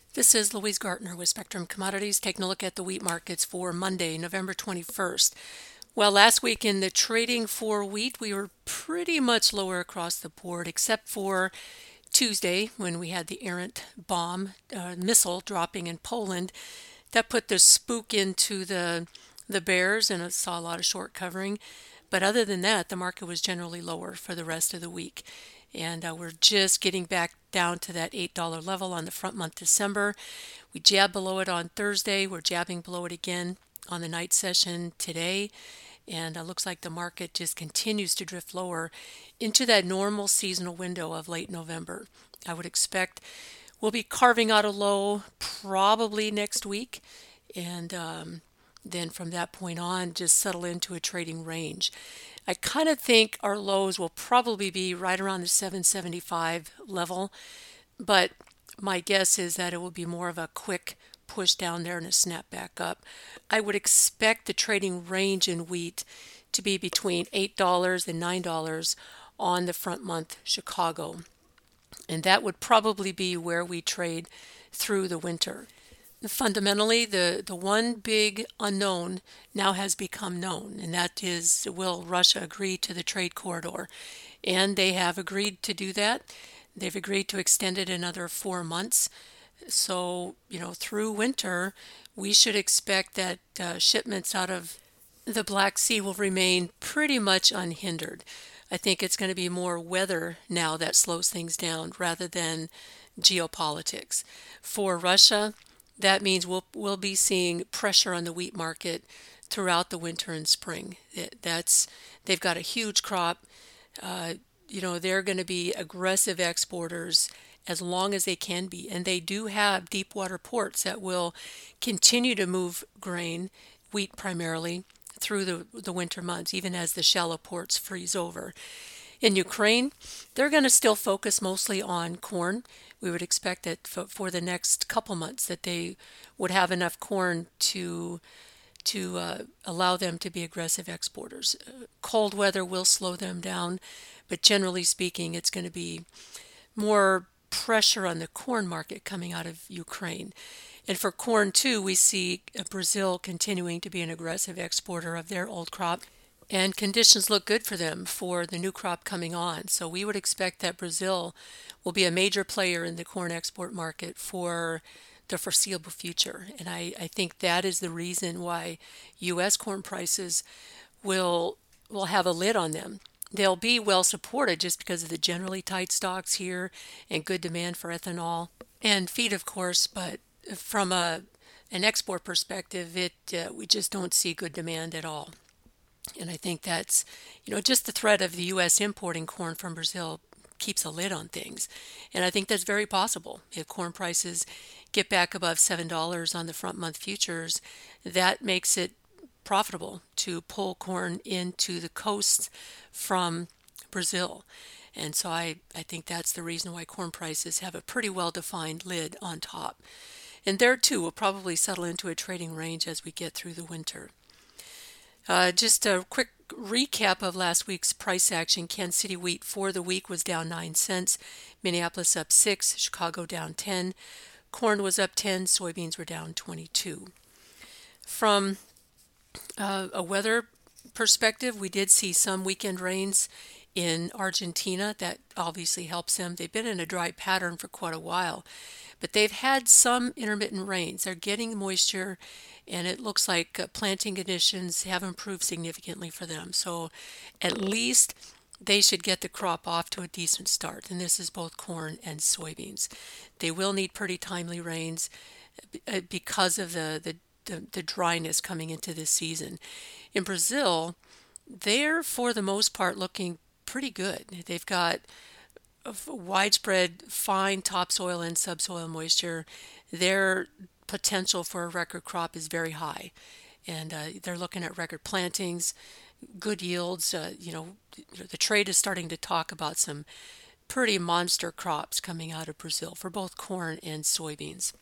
This is Louise Gartner with Spectrum Commodities taking a look at the wheat markets for Monday, November 21st. Well, last week in the trading for wheat, we were pretty much lower across the board, except for Tuesday when we had the errant bomb missile dropping in Poland. That put the spook into the bears and it saw a lot of short covering. But other than that, the market was generally lower for the rest of the week. And we're just getting back down to that $8 level on the front month December. We jabbed below it on Thursday. We're jabbing below it again on the night session today. And it looks like the market just continues to drift lower into that normal seasonal window of late November. I would expect we'll be carving out a low probably next week. And then from that point on, just settle into a trading range. I kind of think our lows will probably be right around the 775 level, but my guess is that it will be more of a quick push down there and a snap back up. I would expect the trading range in wheat to be between $8 and $9 on the front month Chicago, and that would probably be where we trade through the winter. Fundamentally, the one big unknown now has become known, and that is, will Russia agree to the trade corridor? And they have agreed to do that. They've agreed to extend it another 4 months. So, through winter, we should expect that shipments out of the Black Sea will remain pretty much unhindered. I think it's going to be more weather now that slows things down rather than geopolitics. For Russia, that means we'll be seeing pressure on the wheat market throughout the winter and spring. They've got a huge crop. They're going to be aggressive exporters as long as they can be, and they do have deep water ports that will continue to move grain, wheat primarily, through the winter months, even as the shallow ports freeze over. In Ukraine, they're going to still focus mostly on corn. We would expect that for the next couple months that they would have enough corn to allow them to be aggressive exporters. Cold weather will slow them down, but generally speaking, it's going to be more pressure on the corn market coming out of Ukraine. And for corn too, we see Brazil continuing to be an aggressive exporter of their old crop. And conditions look good for them for the new crop coming on. So we would expect that Brazil will be a major player in the corn export market for the foreseeable future. And I think that is the reason why U.S. corn prices will have a lid on them. They'll be well supported just because of the generally tight stocks here and good demand for ethanol and feed, of course. But from an export perspective, we just don't see good demand at all. And I think that's, just the threat of the U.S. importing corn from Brazil keeps a lid on things. And I think that's very possible. If corn prices get back above $7 on the front month futures, that makes it profitable to pull corn into the coast from Brazil. And so I think that's the reason why corn prices have a pretty well-defined lid on top. And there too, we'll probably settle into a trading range as we get through the winter. Just a quick recap of last week's price action. Kansas City wheat for the week was down 9 cents, Minneapolis up 6, Chicago down 10, corn was up 10, soybeans were down 22. From a weather perspective, we did see some weekend rains in Argentina. That obviously helps them. They've been in a dry pattern for quite a while, but they've had some intermittent rains. They're getting moisture, and it looks like planting conditions have improved significantly for them. So at least they should get the crop off to a decent start, and this is both corn and soybeans. They will need pretty timely rains because of the dryness coming into this season. In Brazil, they're for the most part looking pretty good. They've got widespread fine topsoil and subsoil moisture. Their potential for a record crop is very high, and they're looking at record plantings, good yields. The trade is starting to talk about some pretty monster crops coming out of Brazil for both corn and soybeans.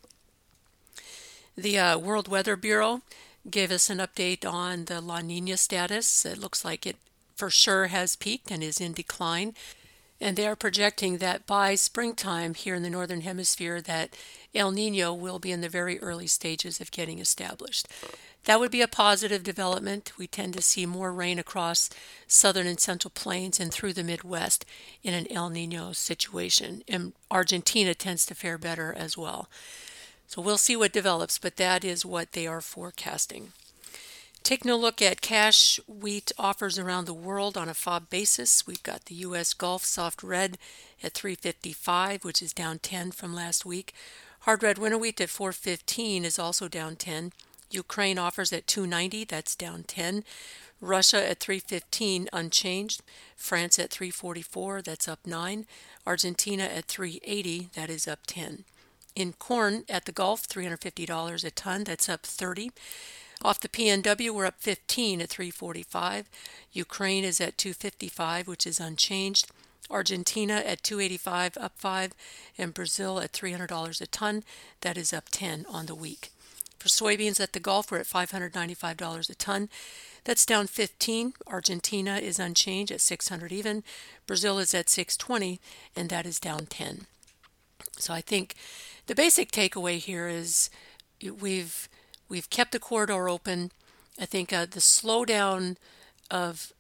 The World Weather Bureau gave us an update on the La Nina status. It looks like it for sure has peaked and is in decline. And they are projecting that by springtime here in the Northern Hemisphere that El Nino will be in the very early stages of getting established. That would be a positive development. We tend to see more rain across southern and central plains and through the Midwest in an El Nino situation. And Argentina tends to fare better as well. So we'll see what develops, but that is what they are forecasting. Taking a look at cash wheat offers around the world on a FOB basis, we've got the U.S. Gulf soft red at 355, which is down 10 from last week. Hard red winter wheat at 415 is also down 10. Ukraine offers at 290, that's down 10. Russia at 315, unchanged. France at 344, that's up 9. Argentina at 380, that is up 10. In corn at the Gulf, $350 a ton, that's up 30. Off the PNW, we're up 15 at 345. Ukraine is at 255, which is unchanged. Argentina at 285, up 5. And Brazil at $300 a ton, that is up 10 on the week. For soybeans at the Gulf, we're at $595 a ton. That's down 15. Argentina is unchanged at 600 even. Brazil is at 620, and that is down 10. So I think the basic takeaway here is we've kept the corridor open. I think the slowdown of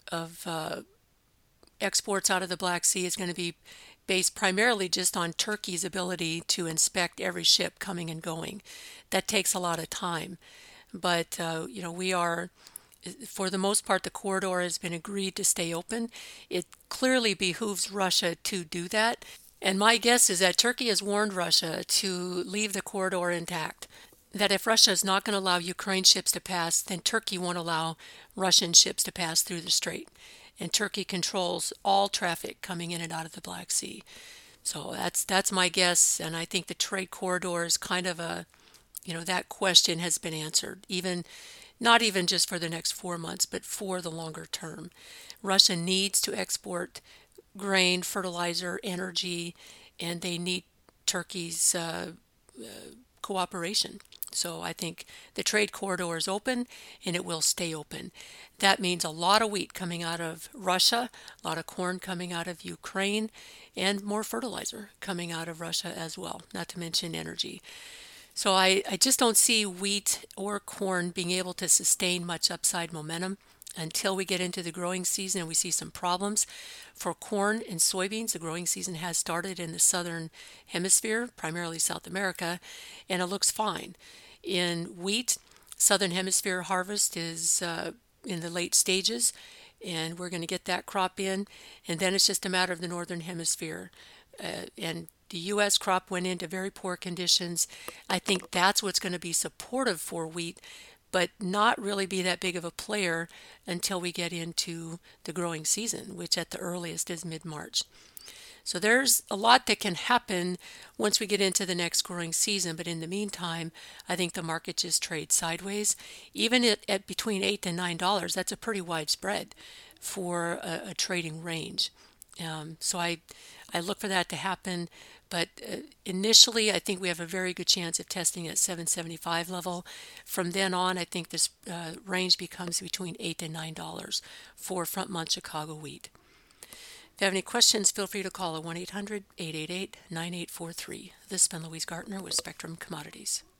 exports out of the Black Sea is going to be based primarily just on Turkey's ability to inspect every ship coming and going. That takes a lot of time. But, we are, for the most part, the corridor has been agreed to stay open. It clearly behooves Russia to do that. And my guess is that Turkey has warned Russia to leave the corridor intact. That if Russia is not going to allow Ukraine ships to pass, then Turkey won't allow Russian ships to pass through the strait. And Turkey controls all traffic coming in and out of the Black Sea. So that's my guess, and I think the trade corridor is kind of that question has been answered, not even just for the next 4 months, but for the longer term. Russia needs to export grain, fertilizer, energy, and they need Turkey's cooperation. So I think the trade corridor is open and it will stay open. That means a lot of wheat coming out of Russia, a lot of corn coming out of Ukraine, and more fertilizer coming out of Russia as well, not to mention energy. So I just don't see wheat or corn being able to sustain much upside momentum until we get into the growing season and we see some problems. For corn and soybeans, the growing season has started in the southern hemisphere, primarily South America, and it looks fine. In wheat, southern hemisphere harvest is in the late stages, and we're going to get that crop in, and then it's just a matter of the northern hemisphere. And the U.S. crop went into very poor conditions. I think that's what's going to be supportive for wheat, but not really be that big of a player until we get into the growing season, which at the earliest is mid-March. So there's a lot that can happen once we get into the next growing season, but in the meantime, I think the market just trades sideways. Even at between $8 and $9, that's a pretty wide spread for a trading range. So I look for that to happen, but initially I think we have a very good chance of testing at 775 level. From then on, I think this range becomes between $8 and $9 for front month Chicago wheat. If you have any questions, feel free to call at 1-800-888-9843. This has been Louise Gartner with Spectrum Commodities.